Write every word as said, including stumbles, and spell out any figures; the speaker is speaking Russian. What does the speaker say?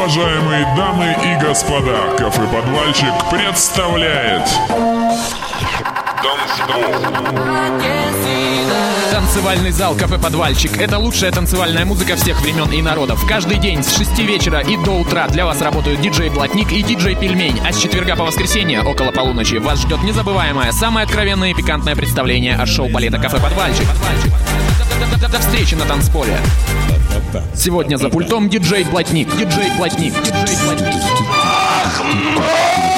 Уважаемые дамы и господа, кафе-подвальчик представляет Танцевальный зал «Кафе-подвальчик» — это лучшая танцевальная музыка всех времен и народов. Каждый день с шести вечера и до утра для вас работают диджей Блатник и диджей Пельмень. А с четверга по воскресенье около полуночи вас ждет незабываемое, самое откровенное и пикантное представление от шоу-балета «Кафе-подвальчик». До встречи на танцполе. Сегодня за пультом диджей Блатник. Диджей Блатник. Диджей Блатник.